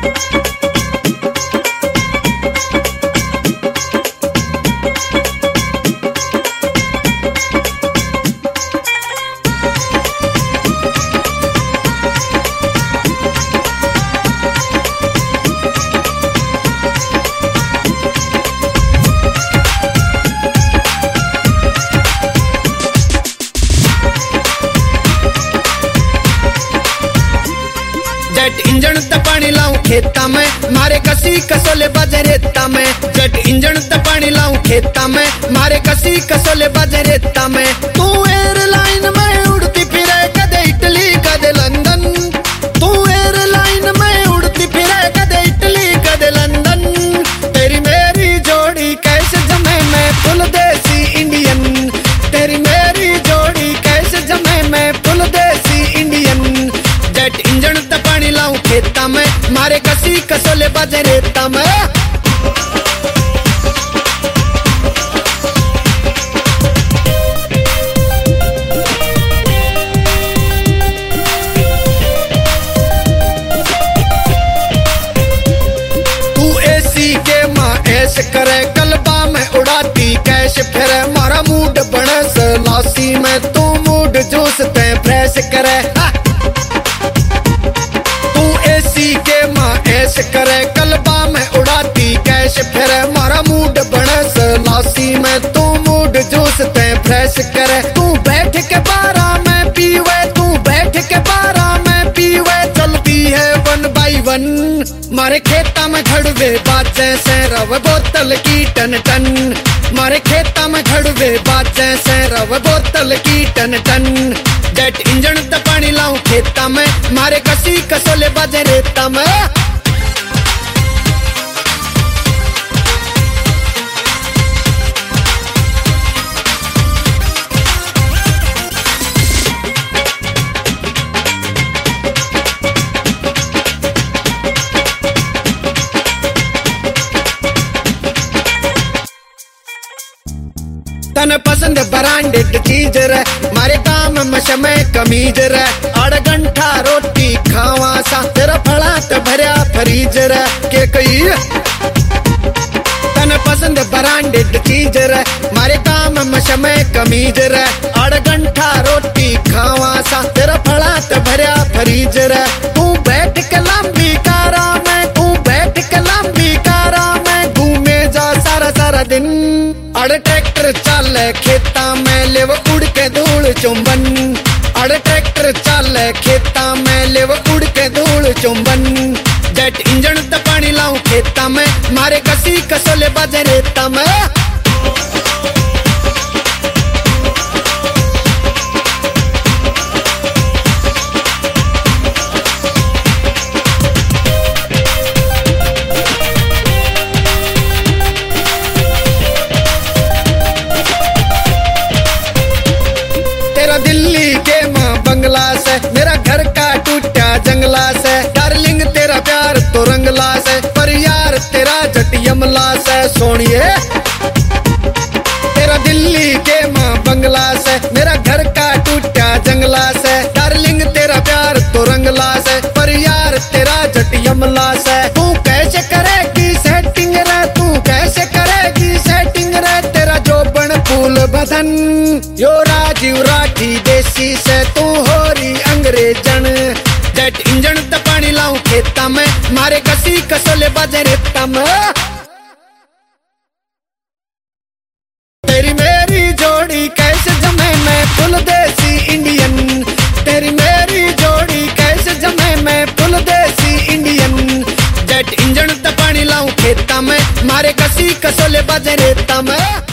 Jet engine त पानी लाऊं खेता में, मारे कसी कसोले बजे रेता में। जेट इंजन त पानी लाऊं खेता में, मारे कसी कसोले बजे रेता में। तू एयरलाइन में उड़ती फिरे, कदे इटली कदे लंदन। तू एयरलाइन में उड़ती फिरे, कदे इटली कदे लंदन। तेरी मेरी जोड़ी कैसे जमे, मैं फुल देसी इंडियन। तेरी मेरी जोड़ी कैसे जमे, मैं फुल देसी इंडियन। जेट इंजन त पानी लाऊं खेता में, मारे कसी कसोले बजे रेता में। तू एसी के माँ ऐसे करे, कलबा में उड़ाती कैश फिरे। मारा मूड बने सलासी में, तू मूड जूस ते फ्रेश करे। करे कलबा में उड़ाती कैश फिरे। मारा मूड बने सलासी में, तू मूड जूस ते फ्रेश करे। तू बैठ के बारा में पीवे, तू बैठ के बारा में पीवे। चलती है 1 by 1, मारे खेता में झड़वे बाजे से रव बोतल की टन टन। मारे खेता में झड़वे बाजे से रव बोतल की टन टन। जेट इंजन त पानी लाऊं खेता में, मारे कसी कसोले बजे रेता में। तने पसंद ब्रांडेड चीज रे, मारे काम में कमीज रे। 8 घंटा रोटी खावा सा, तेरा फड़ा ते भरिया फ्रीज रे। के कही तने पसंद ब्रांडेड चीज रे, मारे काम में कमीज रे। 8 घंटा रोटी खावा सा, तेरा फड़ा ते भरिया फ्रीज रे। तू बैठ के लंबी कारा में, तू बैठ के लंबी कारा में घूमे जा सारा सारा दिन। अड़ ट्रैक्टर चाले खेता में, ले वो उड़ के धूल चुंबन। अड़ ट्रैक्टर चाले खेता में, ले वो उड़ के धूल चुंबन। जेट इंजन त पानी लाऊं खेता में, मारे कसी कसोले बजे रेता में। तेरा दिल्ली के माँ बंगला से, मेरा घर का टूटा जंगला से। डार्लिंग तेरा प्यार तो रंगला से, पर यार तेरा जट यमला से। सोनिए तेरा दिल्ली के माँ बंगला से, मेरा घर का टूटा जंगला से। डार्लिंग तेरा प्यार तो रंगला से, पर यार तेरा जट यमला से। तू कैसे करेगी सेटिंग रे, तू कैसे करेगी सेटिंग रे। तेरा जो बन फूल बदन, यो राजीव राठी देसी से, तू होरी अंग्रेजन। जेट इंजन त पानी लाऊं खेता में, मारे कसी कसोले बजे रेता में। तेरी मेरी जोड़ी कैसे जमे, मैं फुल देसी इंडियन। तेरी मेरी जोड़ी कैसे जमे, मैं फुल देसी इंडियन। जेट इंजन त पानी लाऊं खेता में, मारे कसी कसोले बजे रेता में।